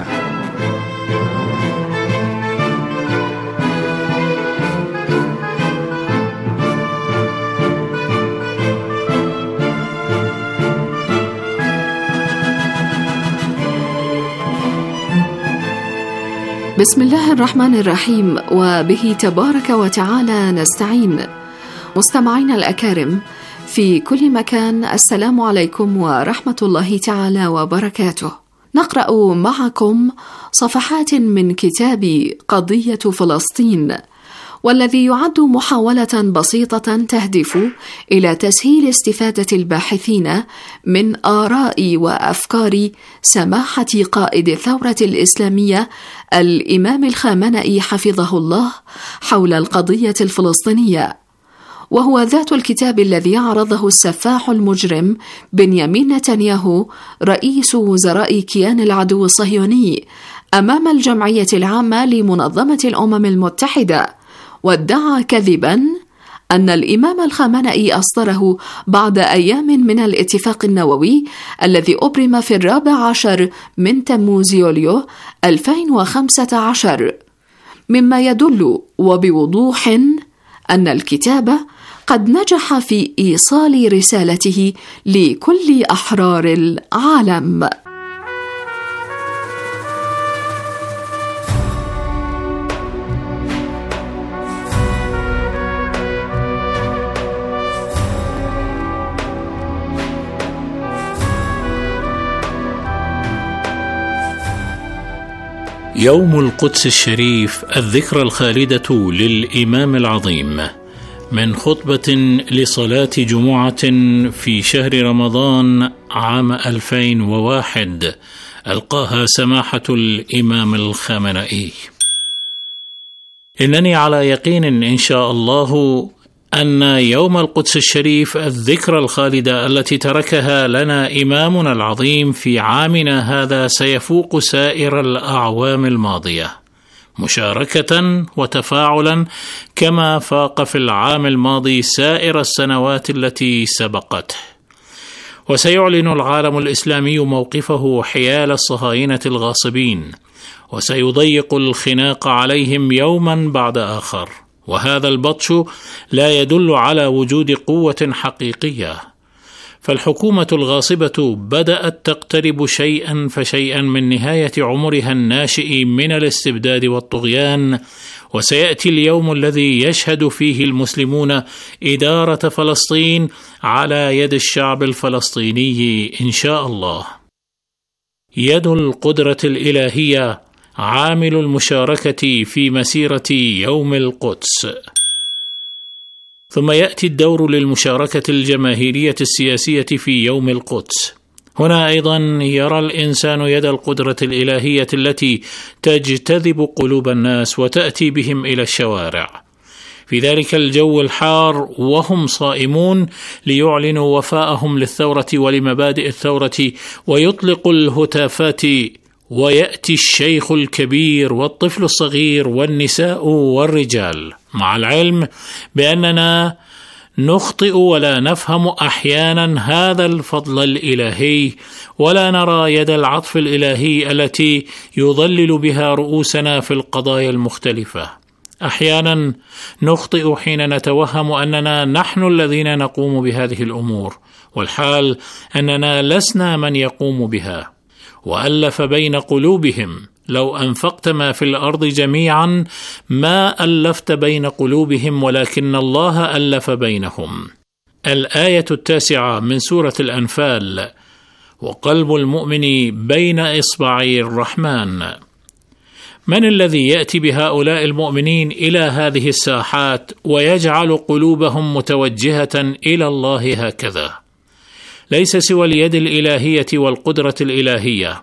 بسم الله الرحمن الرحيم، وبه تبارك وتعالى نستعين. مستمعينا الأكارم في كل مكان، السلام عليكم ورحمة الله تعالى وبركاته. نقرأ معكم صفحات من كتاب قضية فلسطين، والذي يعد محاولة بسيطة تهدف إلى تسهيل استفادة الباحثين من آراء وأفكار سماحة قائد الثورة الإسلامية الإمام الخامنئي حفظه الله حول القضية الفلسطينية، وهو ذات الكتاب الذي عرضه السفاح المجرم بنيامين نتنياهو رئيس وزراء كيان العدو الصهيوني أمام الجمعية العامة لمنظمة الأمم المتحدة، وادعى كذبا أن الإمام الخامنئي أصدره بعد أيام من الاتفاق النووي الذي أبرم في 14 من تموز يوليو 2015، مما يدل وبوضوح أن الكتاب قد نجح في إيصال رسالته لكل أحرار العالم. يوم القدس الشريف، الذكرى الخالدة للإمام العظيم، من خطبة لصلاة جمعة في شهر رمضان عام 2001 ألقاها سماحة الإمام الخامنئي. إنني على يقين إن شاء الله أن يوم القدس الشريف، الذكرى الخالدة التي تركها لنا إمامنا العظيم في عامنا هذا، سيفوق سائر الأعوام الماضية مشاركة وتفاعلا كما فاق في العام الماضي سائر السنوات التي سبقته. وسيعلن العالم الإسلامي موقفه حيال الصهاينة الغاصبين، وسيضيق الخناق عليهم يوما بعد آخر، وهذا البطش لا يدل على وجود قوة حقيقية، فالحكومة الغاصبة بدأت تقترب شيئا فشيئا من نهاية عمرها الناشئ من الاستبداد والطغيان، وسيأتي اليوم الذي يشهد فيه المسلمون إدارة فلسطين على يد الشعب الفلسطيني إن شاء الله. يد القدرة الإلهية عامل المشاركة في مسيرة يوم القدس. ثم يأتي الدور للمشاركة الجماهيرية السياسية في يوم القدس. هنا أيضا يرى الإنسان يد القدرة الإلهية التي تجتذب قلوب الناس وتأتي بهم إلى الشوارع في ذلك الجو الحار وهم صائمون ليعلنوا وفاءهم للثورة ولمبادئ الثورة ويطلقوا الهتافات، ويأتي الشيخ الكبير والطفل الصغير والنساء والرجال، مع العلم بأننا نخطئ ولا نفهم أحيانا هذا الفضل الإلهي، ولا نرى يد العطف الإلهي التي يضلل بها رؤوسنا في القضايا المختلفة. أحيانا نخطئ حين نتوهم أننا نحن الذين نقوم بهذه الأمور، والحال أننا لسنا من يقوم بها. وألف بين قلوبهم، لو أنفقت ما في الأرض جميعا ما ألفت بين قلوبهم ولكن الله ألف بينهم. الآية 9 من سورة الأنفال: وقلب المؤمن بين إصبعي الرحمن. من الذي يأتي بهؤلاء المؤمنين إلى هذه الساحات ويجعل قلوبهم متوجهة إلى الله هكذا؟ ليس سوى اليد الإلهية والقدرة الإلهية.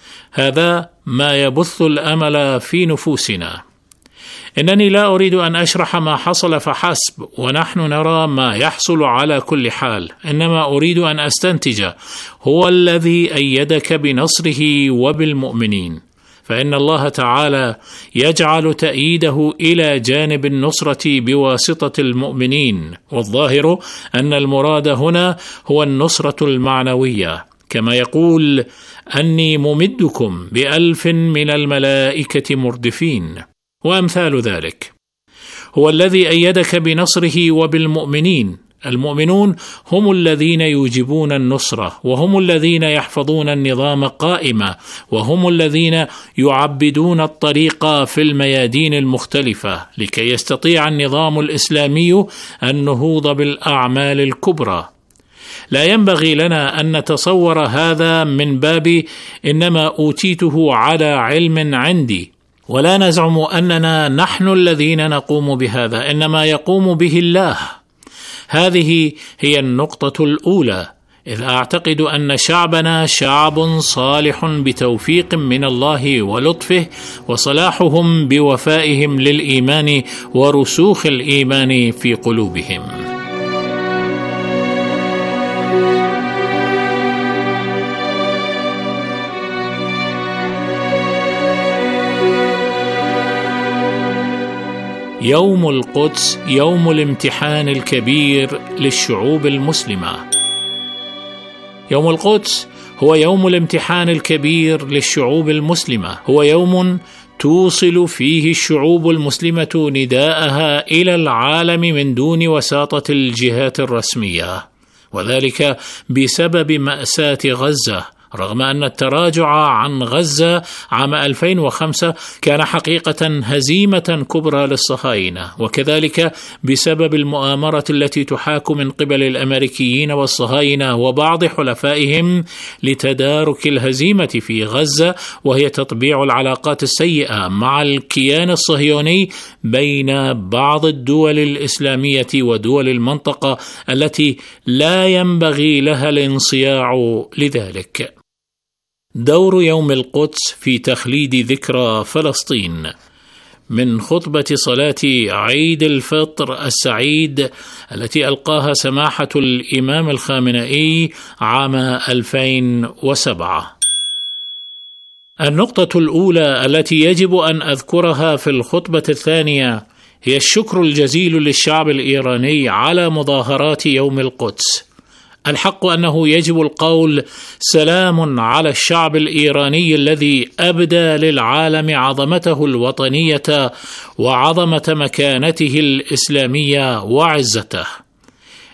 هذا ما يبث الأمل في نفوسنا. إنني لا أريد أن أشرح ما حصل فحسب ونحن نرى ما يحصل على كل حال، إنما أريد أن أستنتج هو الذي أيدك بنصره وبالمؤمنين، فإن الله تعالى يجعل تأييده إلى جانب النصرة بواسطة المؤمنين، والظاهر أن المراد هنا هو النصرة المعنوية، كما يقول: أني ممدكم ب1000 من الملائكة مردفين، وأمثال ذلك. هو الذي أيدك بنصره وبالمؤمنين. المؤمنون هم الذين يوجبون النصرة، وهم الذين يحفظون النظام قائما، وهم الذين يعبدون الطريق في الميادين المختلفة لكي يستطيع النظام الإسلامي النهوض بالأعمال الكبرى. لا ينبغي لنا أن نتصور هذا من باب إنما أوتيته على علم عندي، ولا نزعم أننا نحن الذين نقوم بهذا، إنما يقوم به الله. هذه هي النقطة الأولى، إذ أعتقد أن شعبنا شعب صالح بتوفيق من الله ولطفه، وصلاحهم بوفائهم للإيمان ورسوخ الإيمان في قلوبهم. يوم القدس يوم الامتحان الكبير للشعوب المسلمة. يوم القدس هو يوم الامتحان الكبير للشعوب المسلمة، هو يوم توصل فيه الشعوب المسلمة نداءها إلى العالم من دون وساطة الجهات الرسمية، وذلك بسبب مأساة غزة. رغم أن التراجع عن غزة عام 2005 كان حقيقة هزيمة كبرى للصهاينة، وكذلك بسبب المؤامرة التي تحاك من قبل الأمريكيين والصهاينة وبعض حلفائهم لتدارك الهزيمة في غزة، وهي تطبيع العلاقات السيئة مع الكيان الصهيوني بين بعض الدول الإسلامية ودول المنطقة التي لا ينبغي لها الانصياع لذلك. دور يوم القدس في تخليد ذكرى فلسطين. من خطبة صلاة عيد الفطر السعيد التي ألقاها سماحة الإمام الخامنئي عام 2007. النقطة الأولى التي يجب أن أذكرها في الخطبة الثانية هي الشكر الجزيل للشعب الإيراني على مظاهرات يوم القدس. الحق أنه يجب القول سلام على الشعب الإيراني الذي أبدى للعالم عظمته الوطنية وعظمة مكانته الإسلامية وعزته.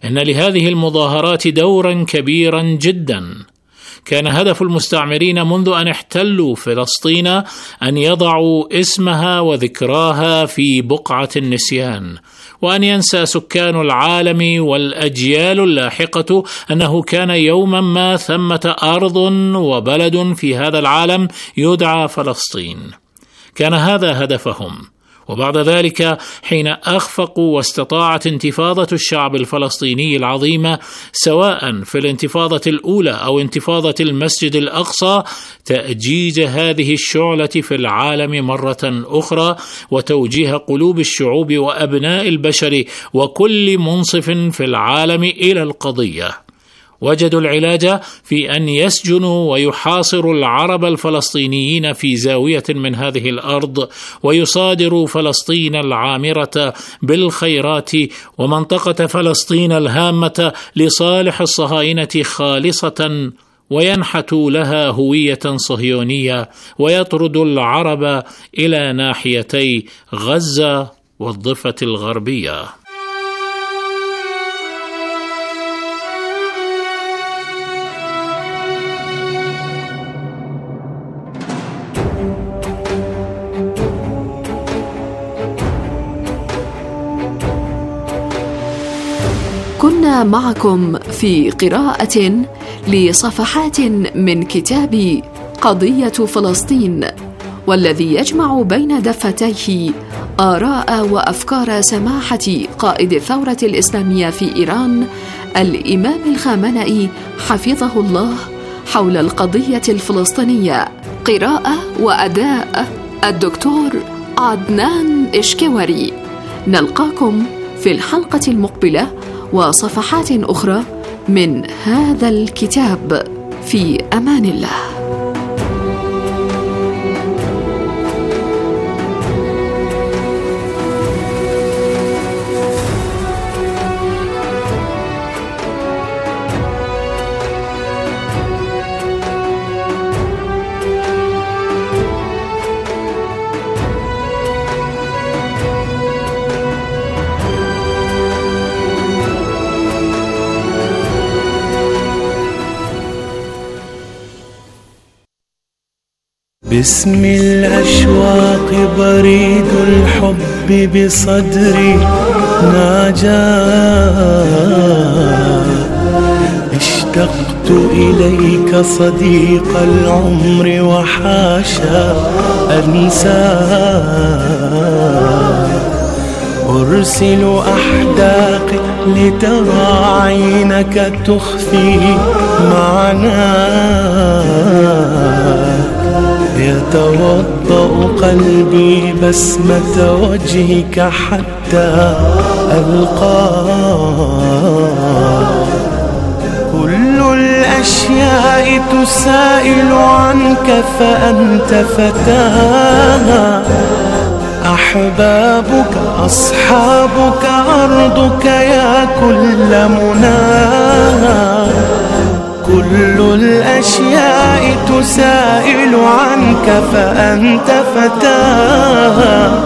إن لهذه المظاهرات دورا كبيرا جدا. كان هدف المستعمرين منذ أن احتلوا فلسطين أن يضعوا اسمها وذكراها في بقعة النسيان، وأن ينسى سكان العالم والأجيال اللاحقة أنه كان يوما ما ثمة أرض وبلد في هذا العالم يدعى فلسطين. كان هذا هدفهم. وبعد ذلك حين أخفقوا واستطاعت انتفاضة الشعب الفلسطيني العظيمة، سواء في الانتفاضة الأولى أو انتفاضة المسجد الأقصى، تأجيج هذه الشعلة في العالم مرة أخرى، وتوجيه قلوب الشعوب وأبناء البشر وكل منصف في العالم إلى القضية. وجدوا العلاج في أن يسجنوا ويحاصروا العرب الفلسطينيين في زاوية من هذه الأرض، ويصادروا فلسطين العامرة بالخيرات ومنطقة فلسطين الهامة لصالح الصهاينة خالصة، وينحتوا لها هوية صهيونية، ويطردوا العرب إلى ناحيتي غزة والضفة الغربية. كنا معكم في قراءة لصفحات من كتاب قضية فلسطين، والذي يجمع بين دفتيه آراء وأفكار سماحة قائد الثورة الإسلامية في إيران الإمام الخامنئي حفظه الله حول القضية الفلسطينية. قراءة وأداء الدكتور عدنان إشكوري. نلقاكم في الحلقة المقبلة وصفحات أخرى من هذا الكتاب. في أمان الله. باسم الأشواق بريد الحب بصدري ناجاه، اشتقت إليك صديق العمر وحاشا أنساه، أرسل أحداقي لترى عينك تخفي معناه، يتوضأ قلبي بسمة وجهك حتى ألقاه، كل الأشياء تسائل عنك فأنت فتاها، أحبابك أصحابك أرضك يا كل مناها، كل الأشياء تسائل عنك فأنت فتاها،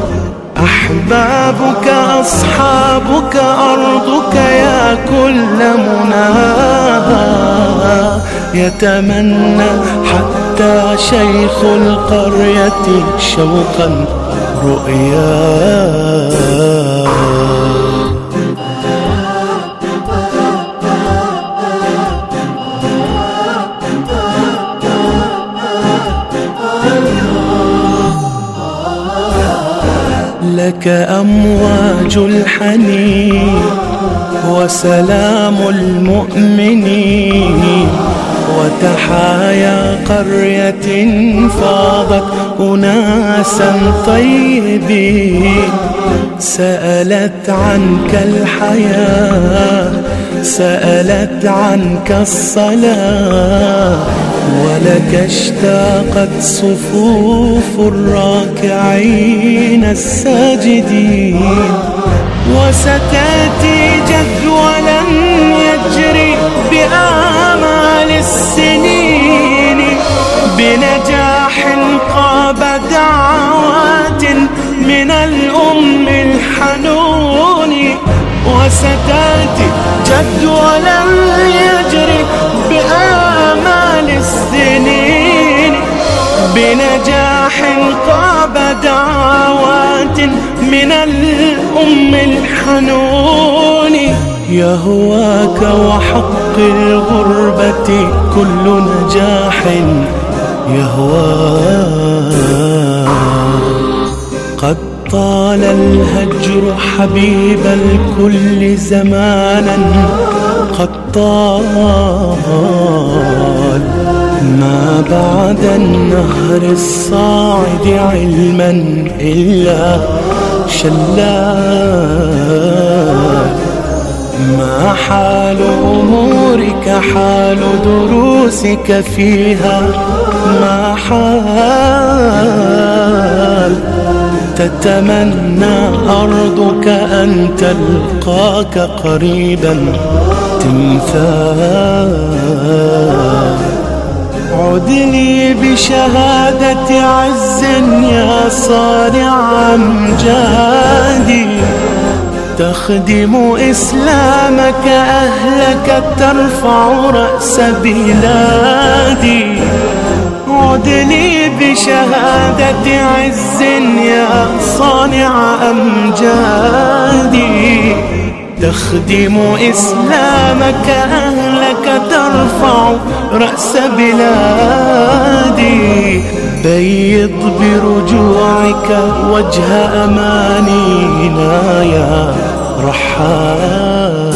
أحبابك أصحابك أرضك يا كل مناها، يتمنى حتى شيخ القرية شوقا رؤياه. لك أمواج الحنين وسلام المؤمنين، وتحايا قرية فاضت أناسا طيبين، سألت عنك الحياة سألت عنك الصلاة، ولك اشتاقت صفوف الراكعين الساجدين، وستأتي جدولا يجري بآمال السنين، بنجاح قاب دعوات من الأم الحنون، ستأتي جد ولم يجري بآمال السنين بنجاح قاب دعوات من الأم الحنون يهواك وحق الغربة كل نجاح يهواك قد طال الهجر حبيب الكل زمانا قد طال ما بعد النهر الصاعد علما إلا شلال ما حال أمورك حال دروسك فيها ما حال تتمنى أرضك أن تلقاك قريبا تمثال عد لي بشهادة عز يا صانع أمجادي تخدم إسلامك أهلك ترفع رأس بلادي عد لي بشهادة عز يا صانع أمجادي تخدم إسلامك أهلك ترفع رأس بلادي بيض برجوعك وجه أمانينا يا رحال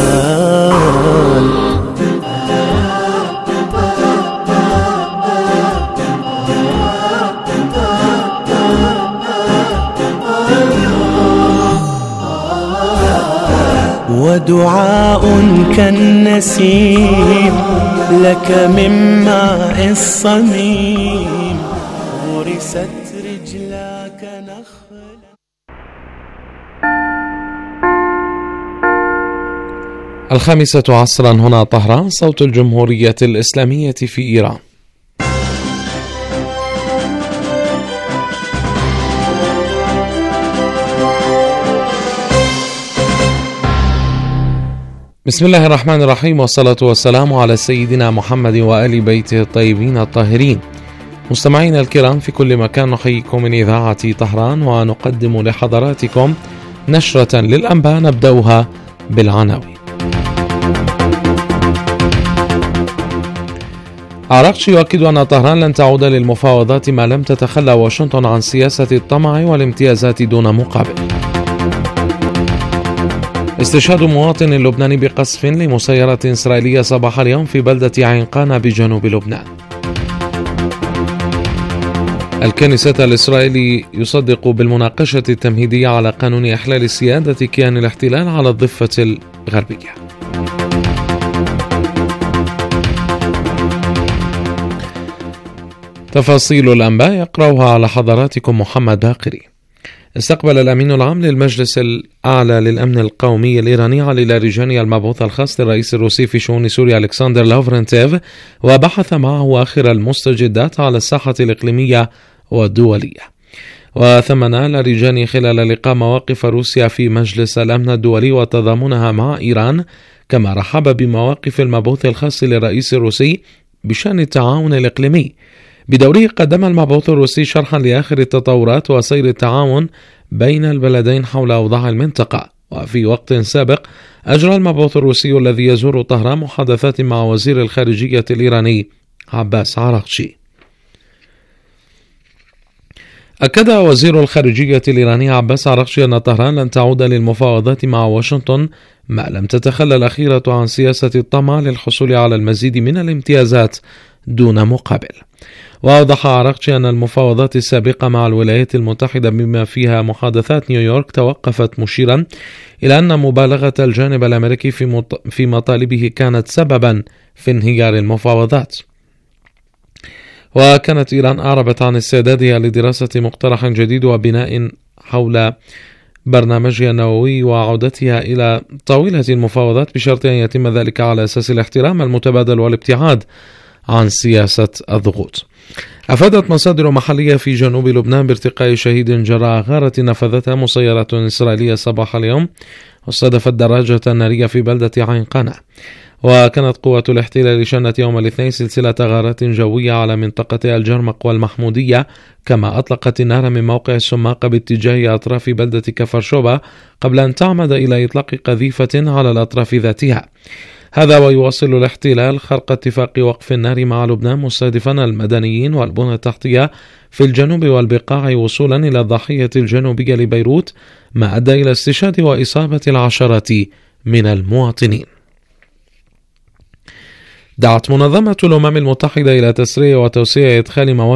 ودعاء كالنسيم لك من ماء الصميم غرست رجلاك نخلا. الخامسة عصرا هنا طهران صوت الجمهورية الإسلامية في إيران. بسم الله الرحمن الرحيم، والصلاة والسلام على سيدنا محمد وآل بيته الطيبين الطاهرين. مستمعينا الكرام في كل مكان، نحييكم من إذاعة طهران ونقدم لحضراتكم نشرة للأنباء نبدأها بالعناوين. عراقشي يؤكد أن طهران لن تعود للمفاوضات ما لم تتخلى واشنطن عن سياسة الطمع والامتيازات دون مقابل. استشهاد مواطن لبناني بقصف لمسيرة إسرائيلية صباح اليوم في بلدة عين قانا بجنوب لبنان. الكنيسة الإسرائيلي يصدق بالمناقشة التمهيدية على قانون إحلال سيادة كيان الاحتلال على الضفة الغربية. تفاصيل الأنباء يقرأها على حضراتكم محمد باقري. استقبل الأمين العام للمجلس الأعلى للأمن القومي الإيراني علي لاریجاني المبعوث الخاص للرئيس الروسي في شؤون سوريا ألكسندر لافرنتيف، وبحث معه آخر المستجدات على الساحة الإقليمية والدولية. وثمن لاریجاني خلال لقاء مواقف روسيا في مجلس الأمن الدولي وتضامنها مع إيران، كما رحب بمواقف المبعوث الخاص للرئيس الروسي بشأن التعاون الإقليمي. بدوره قدم المبعوث الروسي شرحا لآخر التطورات وسير التعاون بين البلدين حول أوضاع المنطقة. وفي وقت سابق أجرى المبعوث الروسي الذي يزور طهران محادثات مع وزير الخارجية الإيراني عباس عراقشي. أكد وزير الخارجية الإيراني عباس عراقشي أن طهران لن تعود للمفاوضات مع واشنطن ما لم تتخلى الأخيرة عن سياسة الطمع للحصول على المزيد من الامتيازات دون مقابل. وأوضح عراقشي أن المفاوضات السابقة مع الولايات المتحدة بما فيها محادثات نيويورك توقفت، مشيرا إلى أن مبالغة الجانب الأمريكي في مطالبه كانت سببا في انهيار المفاوضات. وكانت إيران أعربت عن استعدادها لدراسة مقترح جديد وبناء حول برنامجها النووي وعودتها إلى طاولة المفاوضات، بشرط أن يتم ذلك على أساس الاحترام المتبادل والابتعاد عن سياسة الضغوط. أفادت مصادر محلية في جنوب لبنان بارتقاء شهيد جراء غارة نفذتها مسيرة إسرائيلية صباح اليوم واستهدفت دراجة نارية في بلدة عين قنا. وكانت قوة الاحتلال شنت يوم الاثنين سلسلة غارات جوية على منطقة الجرمق والمحمودية، كما أطلقت النار من موقع السماقة باتجاه أطراف بلدة كفر شوبة قبل أن تعمد إلى إطلاق قذيفة على الأطراف ذاتها. هذا ويواصل الاحتلال خرق اتفاق وقف النار مع لبنان مستهدفا المدنيين والبنى التحتية في الجنوب والبقاع وصولا إلى الضاحية الجنوبية لبيروت، ما أدى إلى استشهاد وإصابة العشرات من المواطنين. دعت منظمة الأمم المتحدة إلى تسريع وتوسيع إدخال مواد